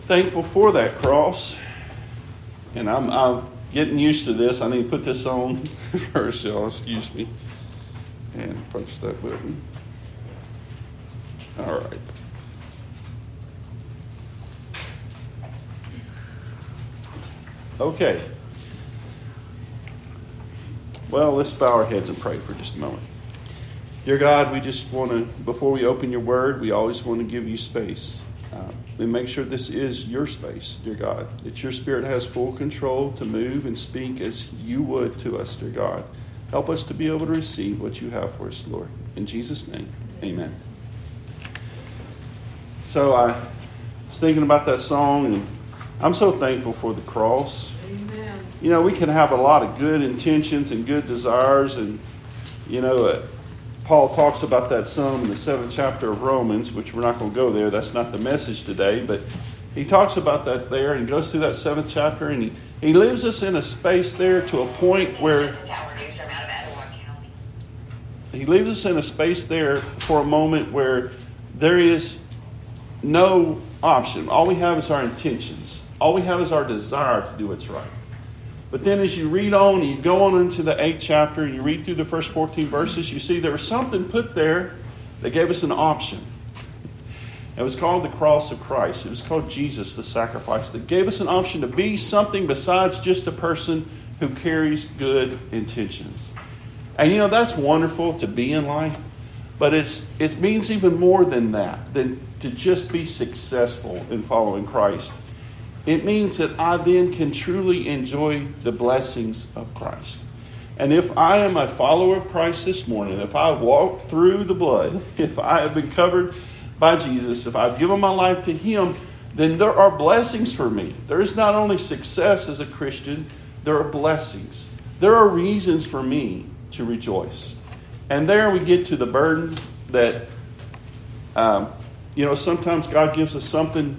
thankful for that cross. And I'm getting used to this. I need to put this on first, y'all. Excuse me. And punch that button. All right. Okay. Well, let's bow our heads and pray for just a moment. Dear God, we just want to, before we open your word, we always want to give you space. And make sure this is your space, dear God, that your Spirit has full control to move and speak as you would to us, dear God. Help us to be able to receive what you have for us, Lord. In Jesus' name, amen. So I was thinking about that song, and I'm so thankful for the cross. Amen. You know, we can have a lot of good intentions and good desires, and, you know, Paul talks about that some in the 7th chapter of Romans, which we're not going to go there. That's not the message today. But he talks about that there and goes through that 7th chapter. And he leaves us in a space there to a point where he leaves us in a space there for a moment where there is no option. All we have is our intentions. All we have is our desire to do what's right. But then as you read on, you go on into the 8th chapter, and you read through the first 14 verses, you see there was something put there that gave us an option. It was called the cross of Christ. It was called Jesus, the sacrifice, that gave us an option to be something besides just a person who carries good intentions. And you know, that's wonderful to be in life, but it means even more than that, than to just be successful in following Christ. It means that I then can truly enjoy the blessings of Christ. And if I am a follower of Christ this morning, if I've walked through the blood, if I have been covered by Jesus, if I've given my life to Him, then there are blessings for me. There is not only success as a Christian, there are blessings. There are reasons for me to rejoice. And there we get to the burden that, sometimes God gives us something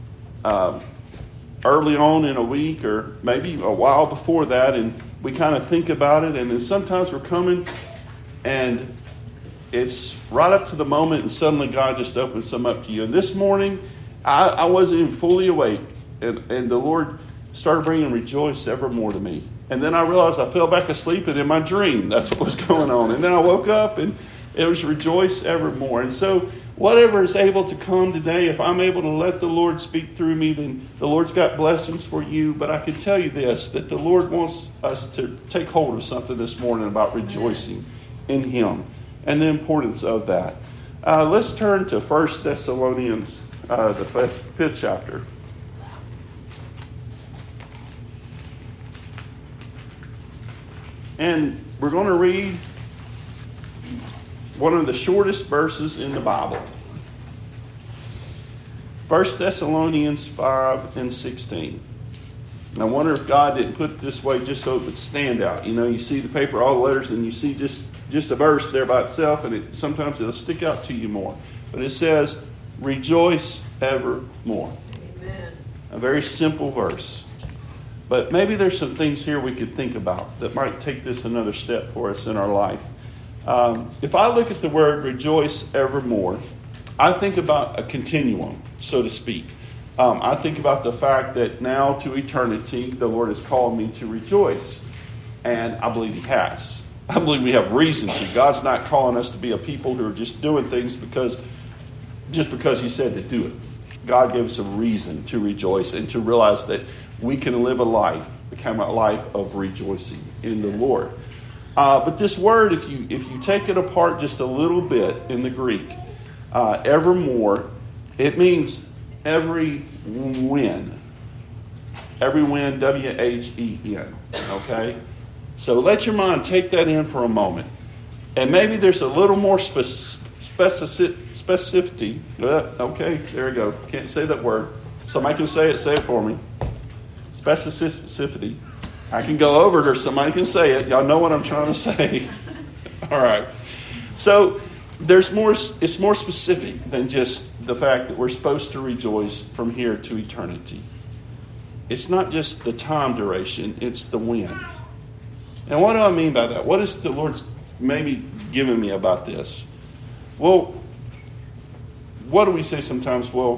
early on in a week or maybe a while before that, and we kind of think about it, and then sometimes we're coming and it's right up to the moment and suddenly God just opens some up to you. And this morning I wasn't even fully awake, and the Lord started bringing rejoice evermore to me. And then I realized I fell back asleep, and in my dream that's what was going on. And then I woke up and it was rejoice evermore. And so whatever is able to come today, if I'm able to let the Lord speak through me, then the Lord's got blessings for you. But I can tell you this, that the Lord wants us to take hold of something this morning about rejoicing in Him and the importance of that. Let's turn to 1 Thessalonians, the 5th chapter. And we're going to read one of the shortest verses in the Bible. 1 Thessalonians 5:16. And I wonder if God didn't put it this way just so it would stand out. You know, you see the paper, all the letters, and you see just a verse there by itself, and sometimes it'll stick out to you more. But it says, rejoice evermore. Amen. A very simple verse. But maybe there's some things here we could think about that might take this another step for us in our life. If I look at the word rejoice evermore, I think about a continuum, so to speak. I think about the fact that now to eternity, the Lord has called me to rejoice. And I believe He has. I believe we have reason to. God's not calling us to be a people who are just doing things because He said to do it. God gave us a reason to rejoice and to realize that we can live a life, become a life of rejoicing in the Lord. But this word, if you take it apart just a little bit in the Greek, evermore, it means every when. Every when, W-H-E-N. Okay? So let your mind take that in for a moment. And maybe there's a little more specificity. Okay, there we go. Can't say that word. Somebody can say it for me. Specificity. I can go over it or somebody can say it. Y'all know what I'm trying to say. All right. So it's more specific than just the fact that we're supposed to rejoice from here to eternity. It's not just the time duration, it's the when. And what do I mean by that? What is the Lord's maybe giving me about this? Well, what do we say sometimes? Well,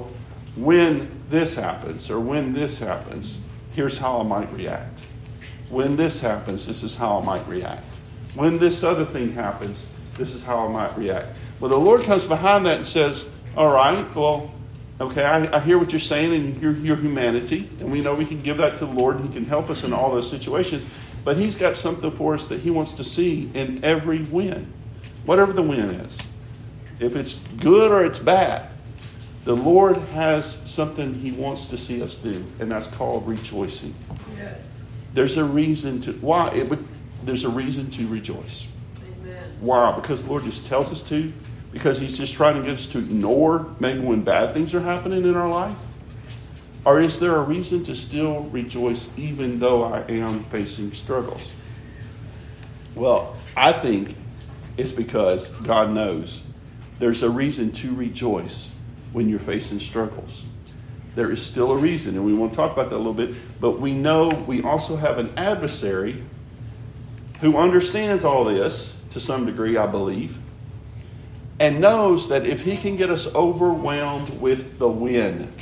when this happens, or when this happens, here's how I might react. When this happens, this is how I might react. When this other thing happens, this is how I might react. Well, the Lord comes behind that and says, all right, well, okay, I hear what you're saying and your humanity, and we know we can give that to the Lord and He can help us in all those situations, but He's got something for us that He wants to see in every win, whatever the win is. If it's good or it's bad, the Lord has something He wants to see us do, and that's called rejoicing. Yes. There's a reason to, why? There's a reason to rejoice. Amen. Why? Because the Lord just tells us to? Because He's just trying to get us to ignore maybe when bad things are happening in our life? Or is there a reason to still rejoice even though I am facing struggles? Well, I think it's because God knows there's a reason to rejoice when you're facing struggles. There is still a reason, and we want to talk about that a little bit, but we know we also have an adversary who understands all this to some degree, I believe, and knows that if he can get us overwhelmed with the win,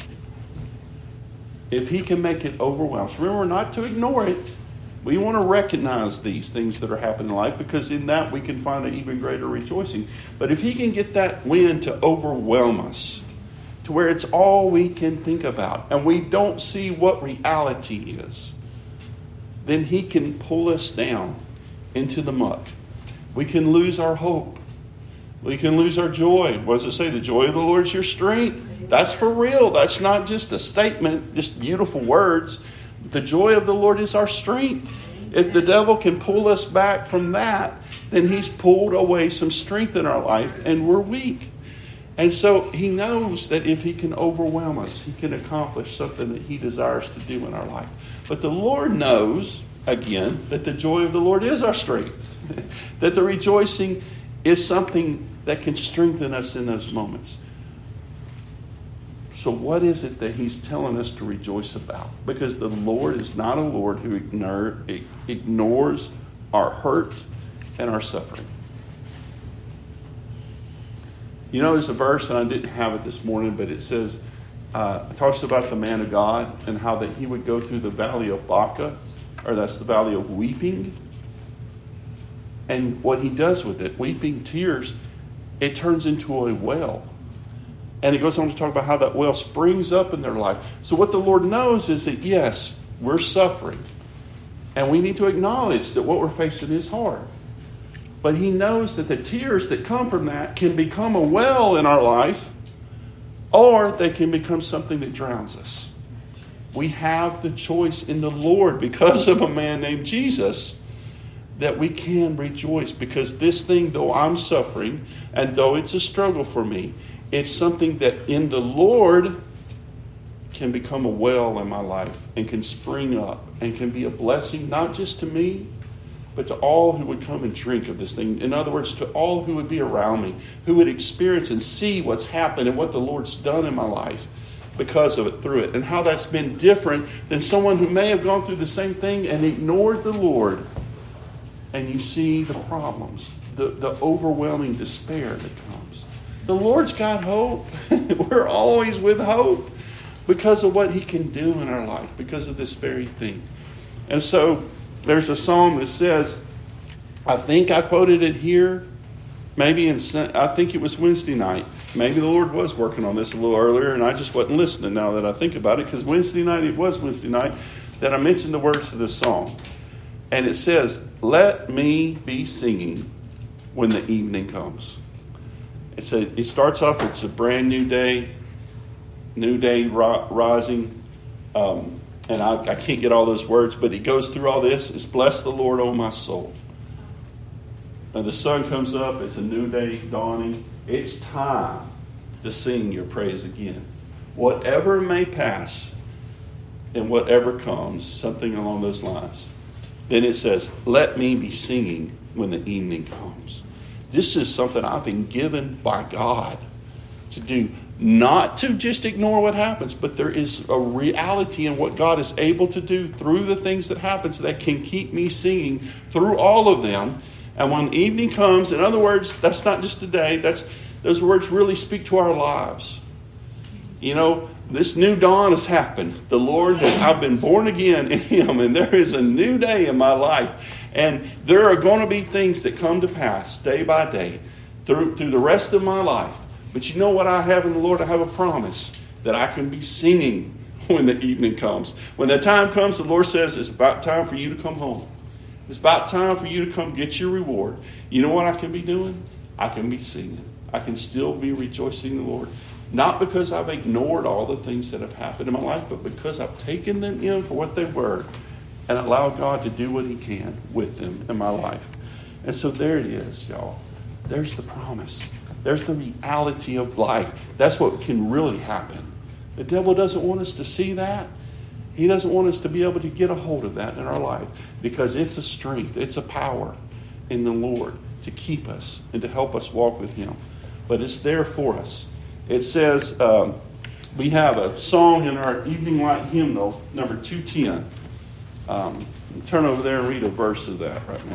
if he can make it overwhelmed, remember not to ignore it. We want to recognize these things that are happening in life, because in that we can find an even greater rejoicing. But if he can get that win to overwhelm us, to where it's all we can think about, and we don't see what reality is, then he can pull us down into the muck. We can lose our hope. We can lose our joy. What does it say? The joy of the Lord is your strength. That's for real. That's not just a statement, just beautiful words. The joy of the Lord is our strength. If the devil can pull us back from that, then he's pulled away some strength in our life, and we're weak. And so he knows that if he can overwhelm us, he can accomplish something that he desires to do in our life. But the Lord knows, again, that the joy of the Lord is our strength. That the rejoicing is something that can strengthen us in those moments. So what is it that he's telling us to rejoice about? Because the Lord is not a Lord who ignores our hurt and our suffering. You know, there's a verse, and I didn't have it this morning, but it says, it talks about the man of God and how that he would go through the valley of Baca, or that's the valley of weeping. And what he does with it, weeping tears, it turns into a well. And he goes on to talk about how that well springs up in their life. So what the Lord knows is that, yes, we're suffering. And we need to acknowledge that what we're facing is hard. But he knows that the tears that come from that can become a well in our life, or they can become something that drowns us. We have the choice in the Lord, because of a man named Jesus, that we can rejoice. Because this thing, though I'm suffering, and though it's a struggle for me, it's something that in the Lord can become a well in my life and can spring up and can be a blessing, not just to me, but to all who would come and drink of this thing. In other words, to all who would be around me, who would experience and see what's happened and what the Lord's done in my life because of it, through it, and how that's been different than someone who may have gone through the same thing and ignored the Lord. And you see the problems, the overwhelming despair that comes. The Lord's got hope. We're always with hope because of what he can do in our life, because of this very thing. And so there's a psalm that says, I think I quoted it here, maybe I think it was Wednesday night. Maybe the Lord was working on this a little earlier and I just wasn't listening now that I think about it, because it was Wednesday night that I mentioned the words to this song. And it says, let me be singing when the evening comes. It starts off, it's a brand new day rising. And I can't get all those words, but it goes through all this. It's bless the Lord, O my soul. And the sun comes up. It's a new day dawning. It's time to sing your praise again. Whatever may pass and whatever comes, something along those lines. Then it says, let me be singing when the evening comes. This is something I've been given by God to do. Not to just ignore what happens, but there is a reality in what God is able to do through the things that happens that can keep me singing through all of them. And when evening comes, in other words, that's not just a day. Those words really speak to our lives. You know, this new dawn has happened. The Lord, I've been born again in Him, and there is a new day in my life. And there are going to be things that come to pass day by day through the rest of my life. But you know what I have in the Lord? I have a promise that I can be singing when the evening comes. When the time comes, the Lord says, it's about time for you to come home. It's about time for you to come get your reward. You know what I can be doing? I can be singing. I can still be rejoicing in the Lord. Not because I've ignored all the things that have happened in my life, but because I've taken them in for what they were and allowed God to do what He can with them in my life. And so there it is, y'all. There's the promise. There's the reality of life. That's what can really happen. The devil doesn't want us to see that. He doesn't want us to be able to get a hold of that in our life, because it's a strength, it's a power in the Lord to keep us and to help us walk with Him. But it's there for us. It says, we have a song in our Evening Light hymnal, number 210. Turn over there and read a verse of that right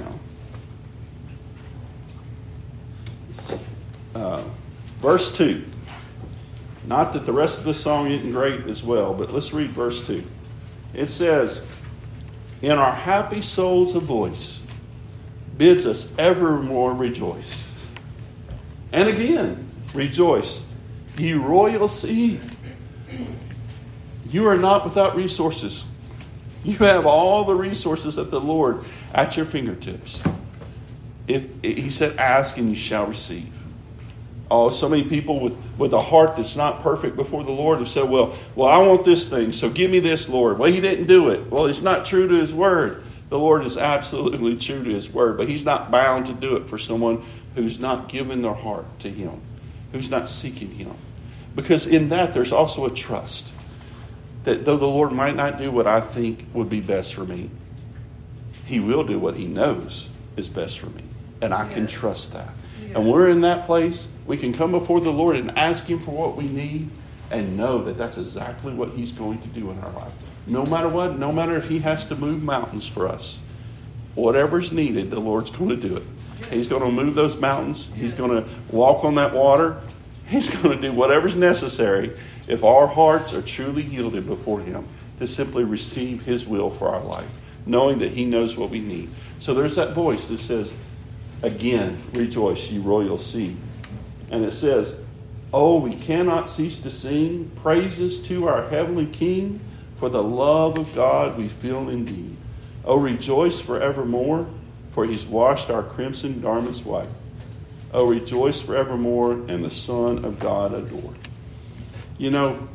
now. Verse 2. Not that the rest of the song isn't great as well, but let's read verse 2. It says, in our happy souls a voice bids us evermore rejoice. And again, rejoice, ye royal seed. You are not without resources. You have all the resources of the Lord at your fingertips. He said, ask and you shall receive. Oh, so many people with a heart that's not perfect before the Lord have said, well, I want this thing, so give me this, Lord. Well, He didn't do it. Well, He's not true to His word. The Lord is absolutely true to His word, but He's not bound to do it for someone who's not given their heart to Him, who's not seeking Him. Because in that, there's also a trust that though the Lord might not do what I think would be best for me, He will do what He knows is best for me. And I can trust that. And we're in that place, we can come before the Lord and ask Him for what we need and know that that's exactly what He's going to do in our life. No matter what, no matter if He has to move mountains for us, whatever's needed, the Lord's going to do it. He's going to move those mountains. He's going to walk on that water. He's going to do whatever's necessary if our hearts are truly yielded before Him to simply receive His will for our life, knowing that He knows what we need. So there's that voice that says, again, rejoice, ye royal seed. And it says, oh, we cannot cease to sing praises to our heavenly King, for the love of God we feel indeed. Oh, rejoice forevermore, for He's washed our crimson garments white. Oh, rejoice forevermore, and the Son of God adored. You know,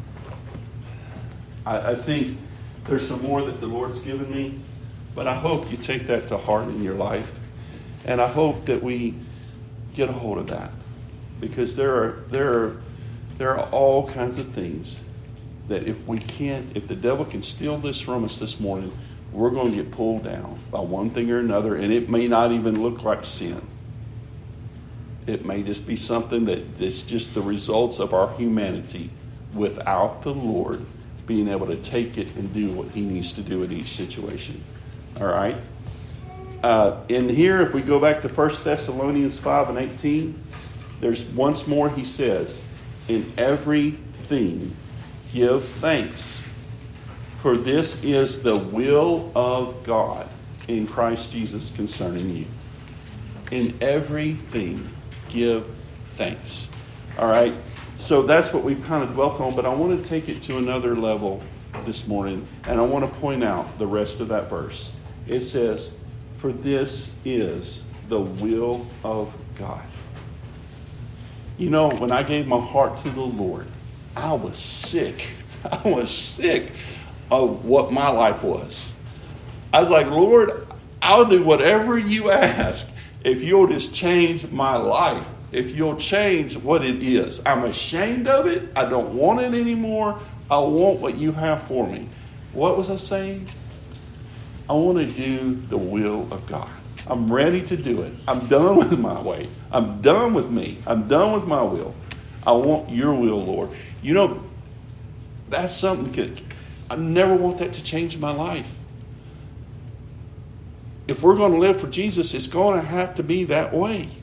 I think there's some more that the Lord's given me, but I hope you take that to heart in your life. And I hope that we get a hold of that, because there are all kinds of things that if the devil can steal this from us this morning, we're going to get pulled down by one thing or another, and it may not even look like sin. It may just be something that's just the results of our humanity without the Lord being able to take it and do what He needs to do in each situation. All right? In here, if we go back to 1 Thessalonians 5:18, there's once more he says, in everything give thanks, for this is the will of God in Christ Jesus concerning you. In everything give thanks. All right? So that's what we've kind of dwelt on, but I want to take it to another level this morning, and I want to point out the rest of that verse. It says, for this is the will of God. You know, when I gave my heart to the Lord, I was sick. I was sick of what my life was. I was like, Lord, I'll do whatever you ask if you'll just change my life, if you'll change what it is. I'm ashamed of it. I don't want it anymore. I want what you have for me. What was I saying? I want to do the will of God. I'm ready to do it. I'm done with my way. I'm done with me. I'm done with my will. I want your will, Lord. You know, that's something I never want that to change my life. If we're going to live for Jesus, it's going to have to be that way.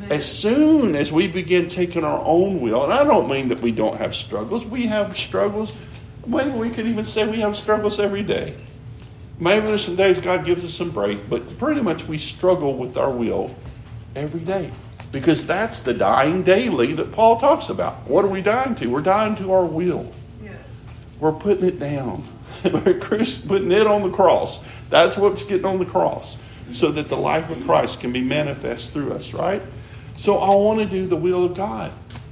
As soon as we begin taking our own will, and I don't mean that we don't have struggles. We have struggles. Maybe we could even say we have struggles every day. Maybe there's some days God gives us some break, but pretty much we struggle with our will every day. Because that's the dying daily that Paul talks about. What are we dying to? We're dying to our will. Yes. We're putting it down. We're putting it on the cross. That's what's getting on the cross. So that the life of Christ can be manifest through us, right? So I want to do the will of God.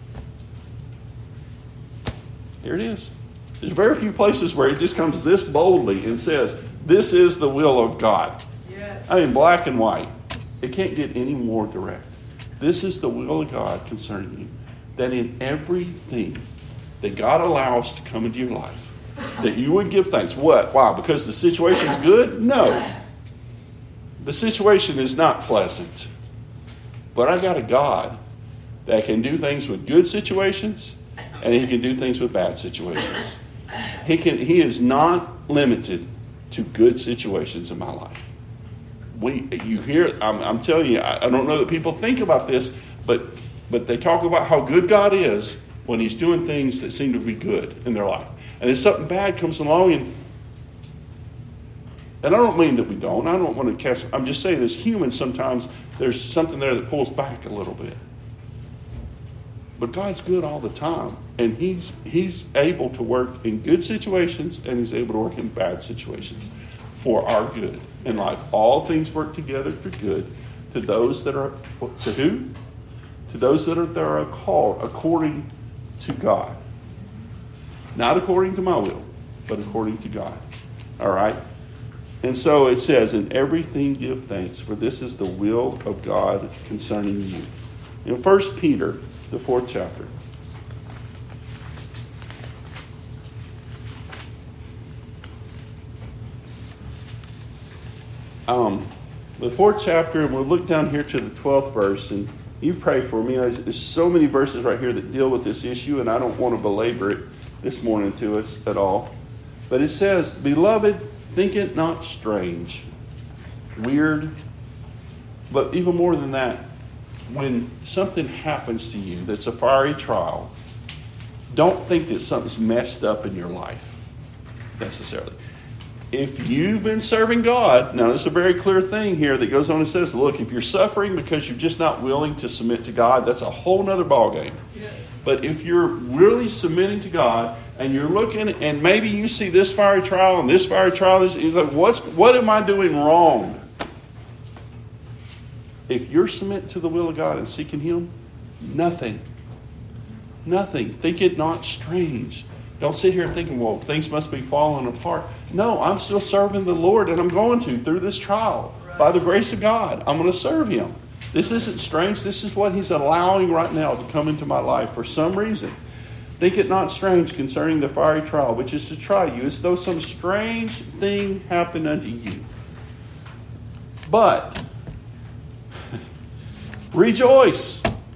Here it is. There's very few places where it just comes this boldly and says, this is the will of God. Yes. I mean, black and white. It can't get any more direct. This is the will of God concerning you. That in everything that God allows to come into your life, that you would give thanks. What? Why? Because the situation's good? No. The situation is not pleasant. But I got a God that can do things with good situations, and He can do things with bad situations. He is not limited to good situations in my life. I'm telling you, I don't know that people think about this, but they talk about how good God is when He's doing things that seem to be good in their life. And then something bad comes along, and I don't mean that we don't. I don't want to cast. I'm just saying as humans sometimes there's something there that pulls back a little bit. But God's good all the time. And He's able to work in good situations, and He's able to work in bad situations for our good in life. All things work together for good to those that are, to who? To those that are called according to God. Not according to my will, but according to God. All right? And so it says, in everything give thanks, for this is the will of God concerning you. In 1 Peter, the 4th chapter. The 4th chapter, and we'll look down here to the 12th verse, and you pray for me. There's so many verses right here that deal with this issue, and I don't want to belabor it this morning to us at all. But it says, Beloved, think it not strange, weird, but even more than that, when something happens to you that's a fiery trial, don't think that something's messed up in your life, necessarily. If you've been serving God, now there's a very clear thing here that goes on and says, look, if you're suffering because you're just not willing to submit to God, that's a whole other ballgame. Yes. But if you're really submitting to God and you're looking, and maybe you see this fiery trial and this fiery trial, you're like, what am I doing wrong? If you're submitting to the will of God and seeking Him, nothing. Think it not strange. Don't sit here thinking, well, things must be falling apart. No, I'm still serving the Lord, and I'm going to through this trial. Right. By the grace of God, I'm going to serve Him. This isn't strange. This is what He's allowing right now to come into my life for some reason. Think it not strange concerning the fiery trial, which is to try you, as though some strange thing happened unto you. But rejoice.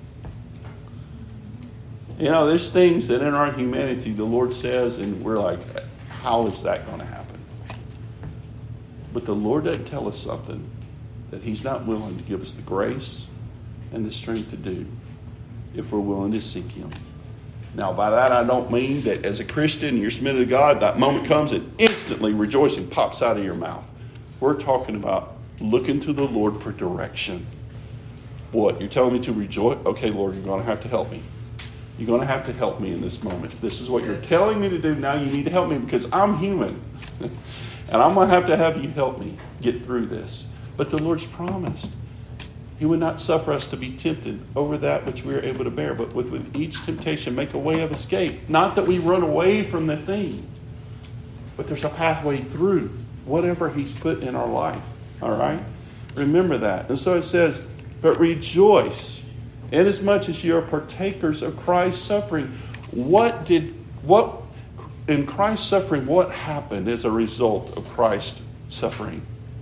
You know, there's things that in our humanity the Lord says, and we're like, how is that going to happen? But the Lord doesn't tell us something that He's not willing to give us the grace and the strength to do if we're willing to seek Him. Now, by that I don't mean that as a Christian, you're submitted to God, that moment comes and instantly rejoicing pops out of your mouth. We're talking about looking to the Lord for direction. What? You're telling me to rejoice? Okay, Lord, you're going to have to help me. You're going to have to help me in this moment. This is what you're telling me to do. Now you need to help me because I'm human. And I'm going to have you help me get through this. But the Lord's promised He would not suffer us to be tempted over that which we are able to bear, but with each temptation make a way of escape. Not that we run away from the thing, but there's a pathway through whatever He's put in our life. All right? Remember that. And so it says, but rejoice, inasmuch as you are partakers of Christ's suffering. What in Christ's suffering, what happened as a result of Christ's suffering?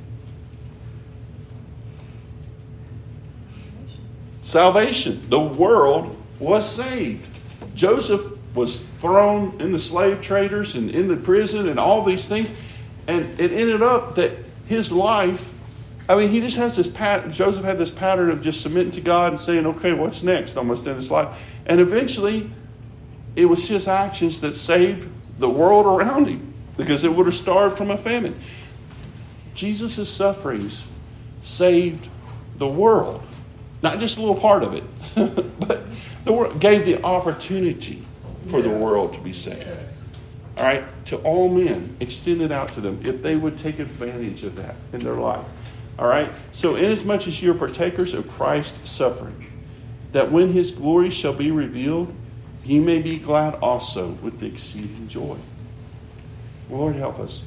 Salvation. The world was saved. Joseph was thrown in the slave traders and in the prison and all these things. And it ended up that his life I mean, he just has this Joseph had this pattern of just submitting to God and saying, okay, what's next? Almost in his life. And eventually, it was his actions that saved the world around him, because it would have starved from a famine. Jesus' sufferings saved the world. Not just a little part of it, but the world gave the opportunity for the world to be saved. All right? To all men, extended out to them, if they would take advantage of that in their life. All right? So inasmuch as you are partakers of Christ's suffering, that when his glory shall be revealed, ye may be glad also with the exceeding joy. Lord, help us.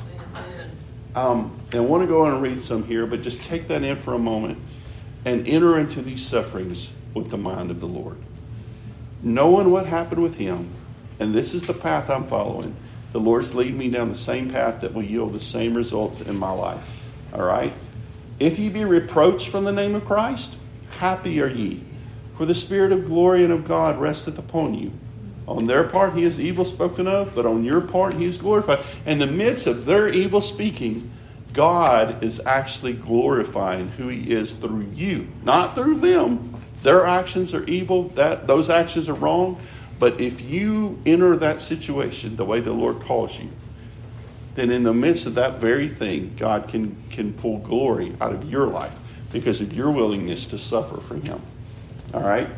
And I want to go on and read some here, but just take that in for a moment and enter into these sufferings with the mind of the Lord. Knowing what happened with him, and this is the path I'm following, the Lord's leading me down the same path that will yield the same results in my life. All right? If ye be reproached from the name of Christ, happy are ye, for the Spirit of glory and of God resteth upon you. On their part he is evil spoken of, but on your part he is glorified. In the midst of their evil speaking, God is actually glorifying who he is through you, not through them. Their actions are evil, those actions are wrong. But if you enter that situation the way the Lord calls you, then in the midst of that very thing, God can pull glory out of your life because of your willingness to suffer for him. All right?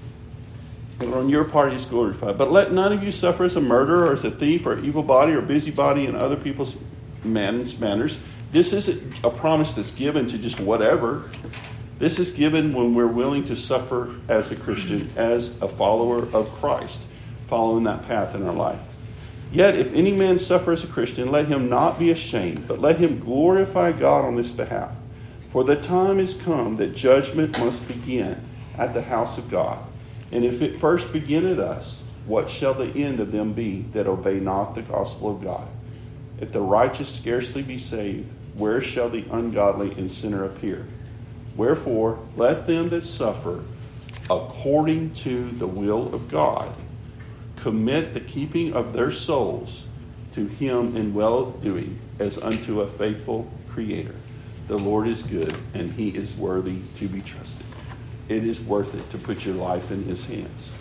And on your part he's glorified. But let none of you suffer as a murderer or as a thief or evil body or busybody in other people's manners. This isn't a promise that's given to just whatever. This is given when we're willing to suffer as a Christian, as a follower of Christ, following that path in our life. Yet if any man suffer as a Christian, let him not be ashamed, but let him glorify God on this behalf. For the time is come that judgment must begin at the house of God. And if it first begin at us, what shall the end of them be that obey not the gospel of God? If the righteous scarcely be saved, where shall the ungodly and sinner appear? Wherefore, let them that suffer according to the will of God commit the keeping of their souls to him in well-doing as unto a faithful Creator. The Lord is good, and he is worthy to be trusted. It is worth it to put your life in his hands.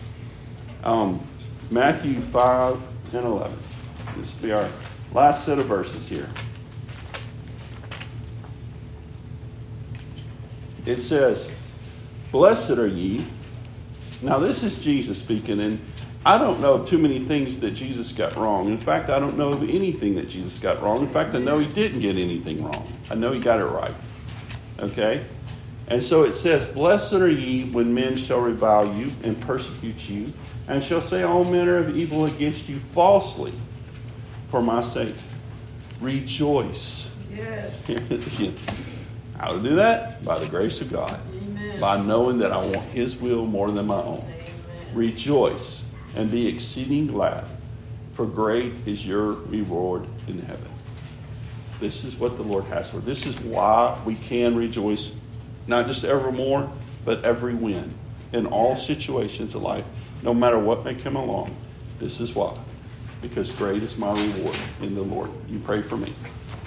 Matthew 5 and 11. This will be our last set of verses here. It says, blessed are ye. Now this is Jesus speaking, and I don't know of too many things that Jesus got wrong. In fact, I don't know of anything that Jesus got wrong. In fact, I know he didn't get anything wrong. I know he got it right. Okay? And so it says, blessed are ye when men shall revile you and persecute you, and shall say all manner of evil against you falsely for my sake. Rejoice. Yes. How to do that? By the grace of God. Amen. By knowing that I want his will more than my own. Amen. Rejoice and be exceeding glad, for great is your reward in heaven. This is what the Lord has for us. This is why we can rejoice, not just evermore, but every win. In all situations of life, no matter what may come along. This is why. Because great is my reward in the Lord. You pray for me.